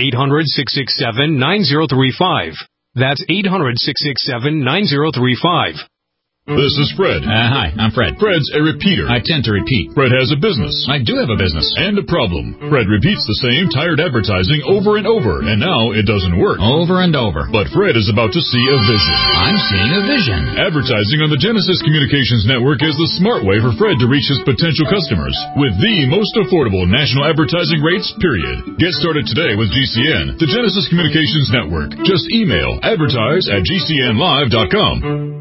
800-667-9035. That's 800-667-9035. This is Fred. Hi, I'm Fred. Fred's a repeater. I tend to repeat. Fred has a business. I do have a business. And a problem. Fred repeats the same tired advertising over and over, and now it doesn't work. Over and over. But Fred is about to see a vision. I'm seeing a vision. Advertising on the Genesis Communications Network is the smart way for Fred to reach his potential customers with the most affordable national advertising rates, period. Get started today with GCN, the Genesis Communications Network. Just email advertise@gcnlive.com.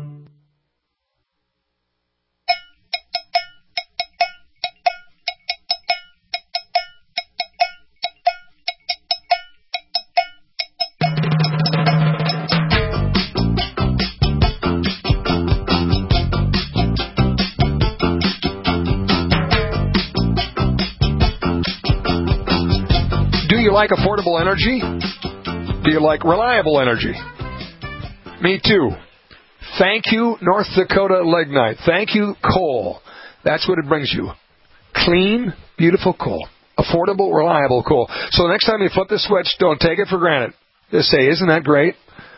Do you like affordable energy? Do you like reliable energy? Me too. Thank you, North Dakota Lignite. Thank you, coal. That's what it brings you. Clean, beautiful coal. Affordable, reliable coal. So the next time you flip the switch, don't take it for granted. Just say, isn't that great?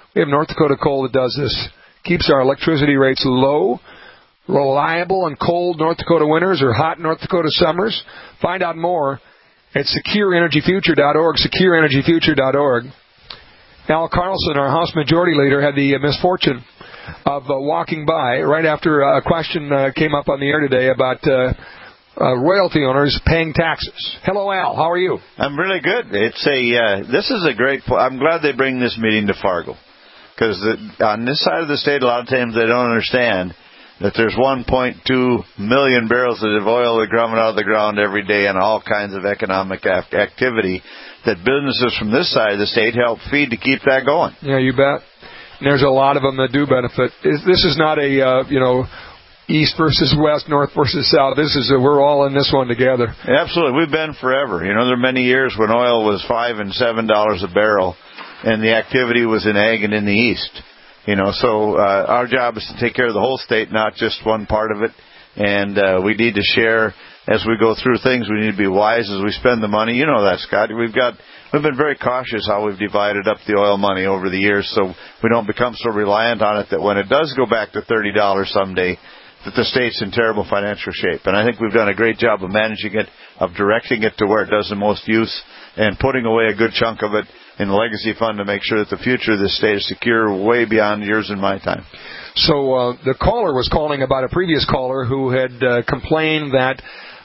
We have North Dakota Coal that does this. Keeps our electricity rates low, reliable and cold North Dakota winters or hot North Dakota summers. Find out more at secureenergyfuture.org, secureenergyfuture.org. Al Carlson, our House Majority Leader, had the misfortune of walking by right after a question came up on the air today about royalty owners paying taxes. Hello, Al. How are you? I'm really good. This is a great point. I'm glad they bring this meeting to Fargo, because on this side of the state, a lot of times they don't understand that there's 1.2 million barrels of oil that are coming out of the ground every day and all kinds of economic activity that businesses from this side of the state help feed to keep that going. Yeah, you bet. And there's a lot of them that do benefit. This is not a, east versus west, north versus south. This is we're all in this one together. Absolutely. We've been forever. There are many years when oil was $5 and $7 a barrel, and the activity was in ag and in the east. So our job is to take care of the whole state, not just one part of it. And we need to share as we go through things. We need to be wise as we spend the money. You know that, Scott. We've been very cautious how we've divided up the oil money over the years, so we don't become so reliant on it that when it does go back to $30 someday, that the state's in terrible financial shape. And I think we've done a great job of managing it, of directing it to where it does the most use, and putting away a good chunk of it in the legacy fund to make sure that the future of this state is secure way beyond yours and my time. So the caller was calling about a previous caller who had complained that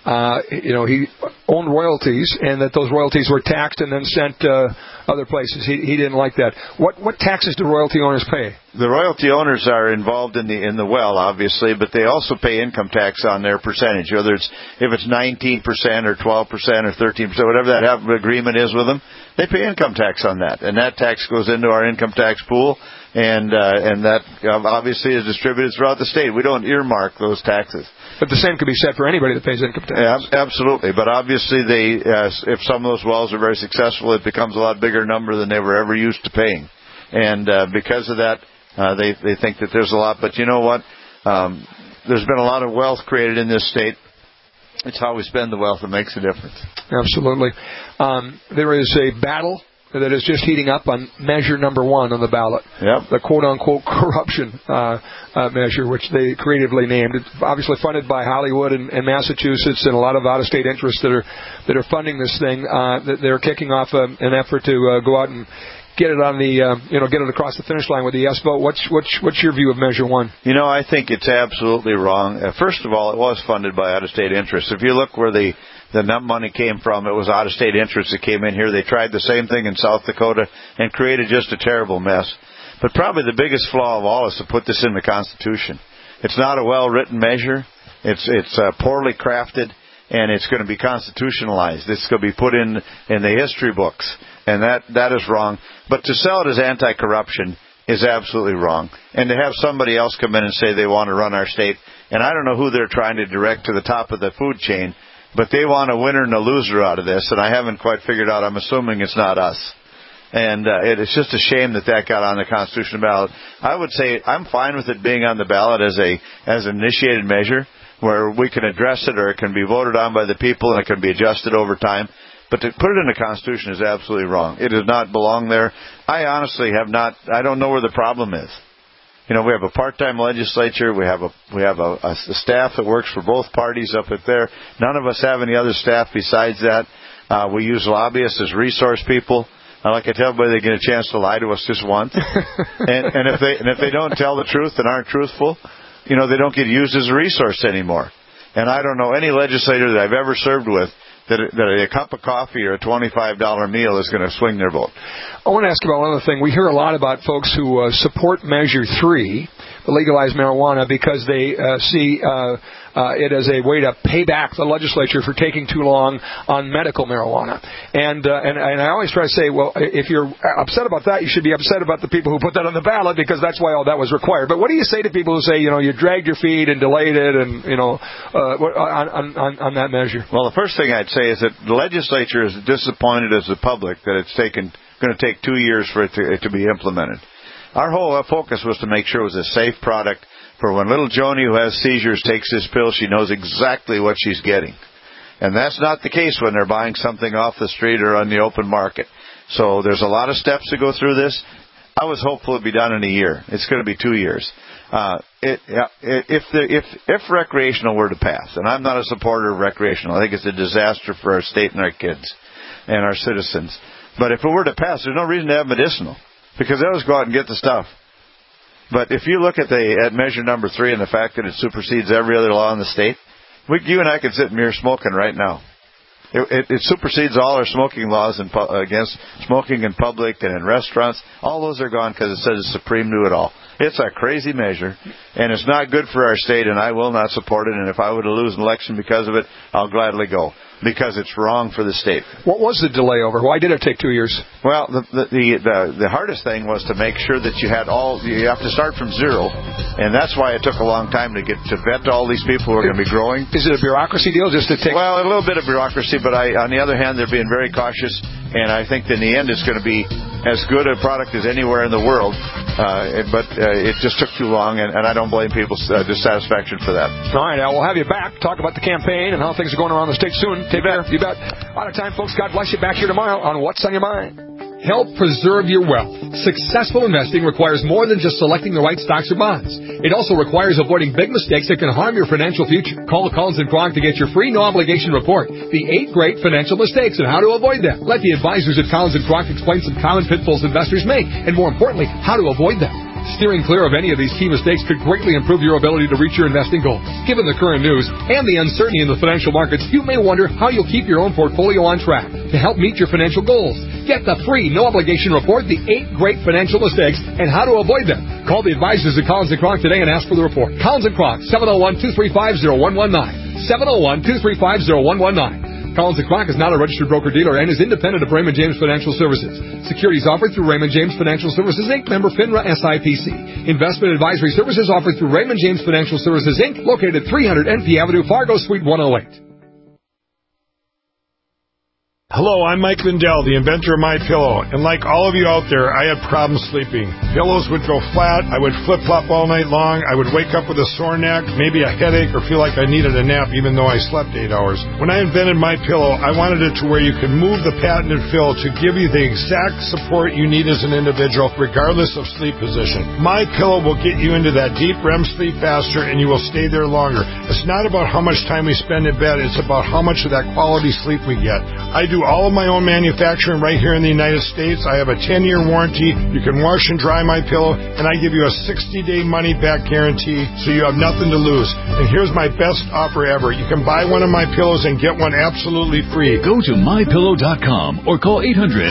he owned royalties and that those royalties were taxed and then sent other places. He didn't like that. What taxes do royalty owners pay? The royalty owners are involved in the well, obviously, but they also pay income tax on their percentage. Whether if it's 19% or 12% or 13%, whatever that agreement is with them, they pay income tax on that, and that tax goes into our income tax pool, and that obviously is distributed throughout the state. We don't earmark those taxes. But the same could be said for anybody that pays income tax. Yeah, absolutely. But obviously, if some of those wells are very successful, it becomes a lot bigger number than they were ever used to paying. And because of that, they think that there's a lot. But you know what? There's been a lot of wealth created in this state. It's how we spend the wealth that makes a difference. Absolutely. There is a battle that is just heating up on measure number 1 on the ballot. Yep. The quote-unquote corruption measure, which they creatively named. It's obviously funded by Hollywood and Massachusetts and a lot of out-of-state interests that are funding this thing. They're kicking off an effort to go out and get it on the get it across the finish line with the yes vote. What's your view of measure 1? I think it's absolutely wrong. First of all, it was funded by out-of-state interests. If you look where the money came from, it was out-of-state interests that came in here. They tried the same thing in South Dakota and created just a terrible mess. But probably the biggest flaw of all is to put this in the Constitution. It's not a well-written measure. It's poorly crafted, and it's going to be constitutionalized. It's going to be put in the history books, and that is wrong. But to sell it as anti-corruption is absolutely wrong. And to have somebody else come in and say they want to run our state, and I don't know who they're trying to direct to the top of the food chain, but they want a winner and a loser out of this, and I haven't quite figured out. I'm assuming it's not us. And it's just a shame that got on the Constitution ballot. I would say I'm fine with it being on the ballot as an initiated measure where we can address it or it can be voted on by the people and it can be adjusted over time. But to put it in the Constitution is absolutely wrong. It does not belong there. I honestly I don't know where the problem is. We have a part-time legislature. We have a staff that works for both parties up at there. None of us have any other staff besides that. We use lobbyists as resource people. Like I tell everybody, they get a chance to lie to us just once. and if they don't tell the truth and aren't truthful, they don't get used as a resource anymore. And I don't know any legislator that I've ever served with that a cup of coffee or a $25 meal is going to swing their vote. I want to ask about one other thing. We hear a lot about folks who support Measure 3, the legalized marijuana, because they see it as a way to pay back the legislature for taking too long on medical marijuana. And I always try to say, well, if you're upset about that, you should be upset about the people who put that on the ballot, because that's why all that was required. But what do you say to people who say, you dragged your feet and delayed it and, on that measure? Well, the first thing I'd say is that the legislature is disappointed as the public that it's going to take 2 years for it to be implemented. Our whole focus was to make sure it was a safe product for when little Joni, who has seizures, takes this pill, she knows exactly what she's getting. And that's not the case when they're buying something off the street or on the open market. So there's a lot of steps to go through this. I was hopeful it'd be done in a year. It's going to be 2 years. If recreational were to pass, and I'm not a supporter of recreational, I think it's a disaster for our state and our kids and our citizens. But if it were to pass, there's no reason to have medicinal, because they'll just go out and get the stuff. But if you look at measure number 3 and the fact that it supersedes every other law in the state, you and I could sit mere smoking right now. It supersedes all our smoking laws against smoking in public and in restaurants. All those are gone because it says it's supreme to it all. It's a crazy measure, and it's not good for our state, and I will not support it. And if I were to lose an election because of it, I'll gladly go, because it's wrong for the state. What was the delay over? Why did it take 2 years? Well, the hardest thing was to make sure that you have to start from zero, and that's why it took a long time to vet all these people who are going to be growing. Is it a bureaucracy deal just to take? Well, a little bit of bureaucracy, but on the other hand, they're being very cautious, and I think in the end it's going to be as good a product as anywhere in the world, but it just took too long, and I don't blame people's dissatisfaction for that. All right, we'll have you back, talk about the campaign and how things are going around the state soon. Take care. You bet. Out of time, folks. God bless you. Back here tomorrow on What's on Your Mind. Help preserve your wealth. Successful investing requires more than just selecting the right stocks or bonds. It also requires avoiding big mistakes that can harm your financial future. Call Collins & Kronk to get your free no-obligation report, The 8 Great Financial Mistakes and How to Avoid Them. Let the advisors at Collins & Kronk explain some common pitfalls investors make, and more importantly, how to avoid them. Steering clear of any of these key mistakes could greatly improve your ability to reach your investing goals. Given the current news and the uncertainty in the financial markets, you may wonder how you'll keep your own portfolio on track to help meet your financial goals. Get the free no-obligation report, The 8 Great Financial Mistakes and How to Avoid Them. Call the advisors at Collins & Kronk today and ask for the report. Collins & Kronk, 701-235-0119. 701-235-0119. Collins & Kronk is not a registered broker-dealer and is independent of Raymond James Financial Services. Securities offered through Raymond James Financial Services, Inc., member FINRA SIPC. Investment advisory services offered through Raymond James Financial Services, Inc., located 300 NP Avenue, Fargo, Suite 108. Hello, I'm Mike Lindell, the inventor of MyPillow, and like all of you out there, I had problems sleeping. Pillows would go flat, I would flip-flop all night long, I would wake up with a sore neck, maybe a headache, or feel like I needed a nap even though I slept 8 hours. When I invented MyPillow, I wanted it to where you could move the patented fill to give you the exact support you need as an individual, regardless of sleep position. MyPillow will get you into that deep REM sleep faster, and you will stay there longer. It's not about how much time we spend in bed, it's about how much of that quality sleep we get. I do all of my own manufacturing right here in the United States. I have a 10-year warranty. You can wash and dry my pillow, and I give you a 60-day money-back guarantee, so you have nothing to lose. And here's my best offer ever. You can buy one of my pillows and get one absolutely free. Go to MyPillow.com or call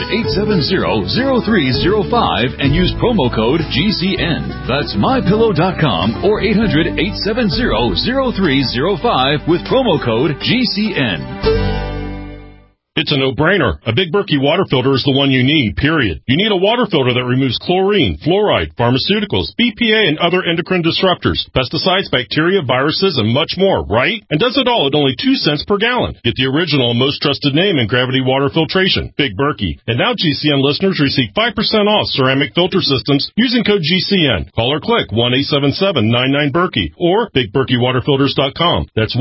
800-870-0305 and use promo code GCN. That's MyPillow.com or 800-870-0305 with promo code GCN. It's a no-brainer. A Big Berkey water filter is the one you need, period. You need a water filter that removes chlorine, fluoride, pharmaceuticals, BPA, and other endocrine disruptors, pesticides, bacteria, viruses, and much more, right? And does it all at only 2 cents per gallon. Get the original and most trusted name in gravity water filtration, Big Berkey. And now GCN listeners receive 5% off ceramic filter systems using code GCN. Call or click 1-877-99-BERKEY or BigBerkeyWaterFilters.com. That's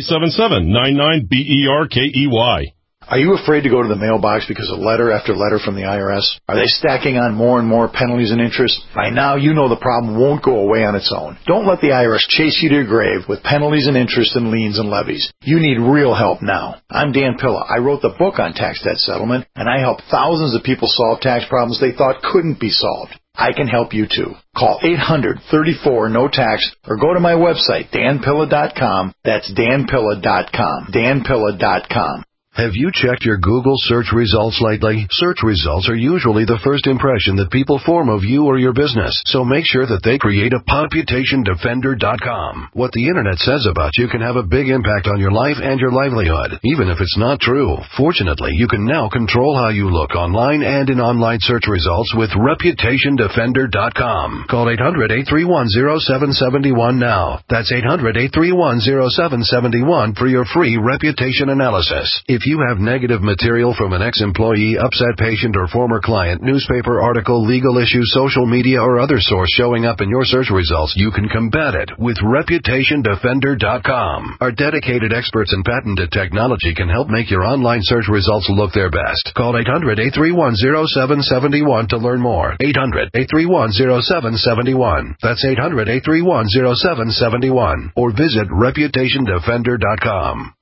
1-877-99-BERKEY. Are you afraid to go to the mailbox because of letter after letter from the IRS? Are they stacking on more and more penalties and interest? By now, you know the problem won't go away on its own. Don't let the IRS chase you to your grave with penalties and interest and liens and levies. You need real help now. I'm Dan Pilla. I wrote the book on tax debt settlement, and I help thousands of people solve tax problems they thought couldn't be solved. I can help you too. Call 800-34-NO-TAX or go to my website, danpilla.com. That's danpilla.com. danpilla.com. Have you checked your Google search results lately? Search results are usually the first impression that people form of you or your business, so make sure that they create a PoputationDefender.com. What the Internet says about you can have a big impact on your life and your livelihood, even if it's not true. Fortunately, you can now control how you look online and in online search results with ReputationDefender.com. Call 800-831-0771 now. That's 800-831-0771 for your free reputation analysis. If If you have negative material from an ex-employee, upset patient, or former client, newspaper article, legal issue, social media, or other source showing up in your search results, you can combat it with ReputationDefender.com. Our dedicated experts in patented technology can help make your online search results look their best. Call 800-831-0771 to learn more. 800-831-0771. That's 800-831-0771. Or visit ReputationDefender.com.